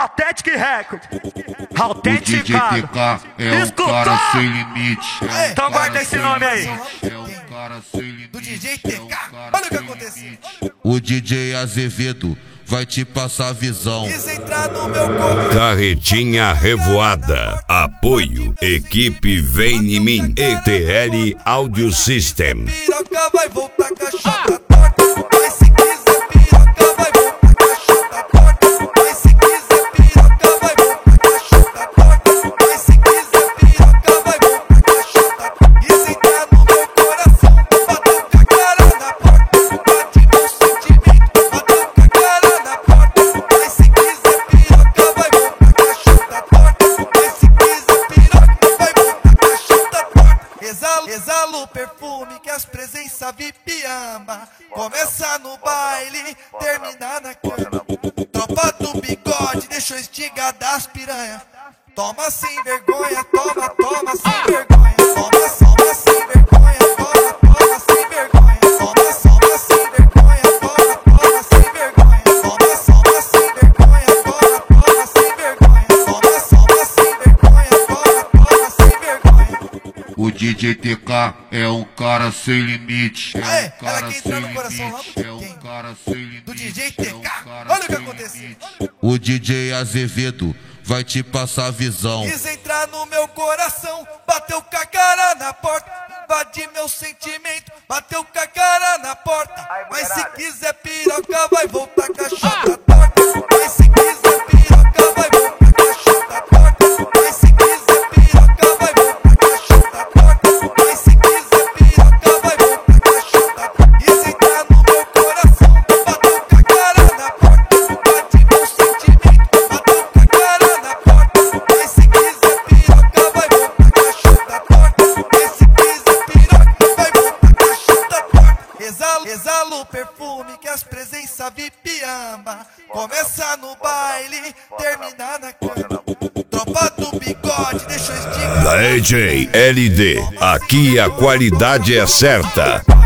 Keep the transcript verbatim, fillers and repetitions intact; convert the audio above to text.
Authentic Record. O D J T K é um cara sem limite. É então guarda esse nome aí. É um cara sem limite. Do D J T K, olha o que aconteceu. O D J Azevedo vai te passar a visão. Quis entrar no meu corpo. Carretinha Revoada. Apoio. Equipe Vem em Mim. E T L Audio System. Piroca vai voltar cachota torta. Mas se quiser piroca vai voltar cachota torta. Mas se quiser piroca vai voltar cachota torta. Mas se quiser piroca vai voltar cachota torta. Quis entrar no meu coração. Bateu com a cara na porta. Bate meu sentimento. Bateu com a cara na porta. Mas se quiser piroca vai voltar cachota torta. Mas se quiser piroca vai voltar cachota torta. Exalo, exalo o perfume que as presenças V I P ama. Começa no baile, termina na cama. Tropa do bigode, deixou estiga das piranha. Toma sem vergonha, toma, toma sem vergonha. Toma, toma sem vergonha, toma, toma sem vergonha. Toma, toma sem vergonha, toma, toma sem vergonha. Toma, toma sem vergonha, toma, toma sem vergonha. Toma, toma sem vergonha, toma, toma sem vergonha. O D J T K é um cara sem limite. É Aê, um ela cara quer sem entrar no coração, limite. vamos? É um Quem? cara sem limite. Do D J T É um K, cara olha o que sem aconteceu. limite. O D J Azevedo vai te passar a visão. Quis entrar no meu coração, bateu com a cara na porta, invade meu sentimento, bateu com a cara na porta. Mas se quiser piroca vai voltar cachota torta. Mas se quiser piroca vai voltar cachota torta. Mas se quiser piroca vai voltar cachota torta. Mas se quiser piroca vai voltar cachota torta. Quis entrar no meu coração, bateu com a cara na porta, invade meu sentimento, bateu com a cara na porta. Mas se quiser piroca vai voltar cachota torta. Mas se quiser piroca vai voltar cachota torta. Exalo, exalo o perfume que as presenças V I P ama. Começa no baile, termina na cama. Tropa do bigode, deixou estiga. D J L D. Aqui a qualidade é certa.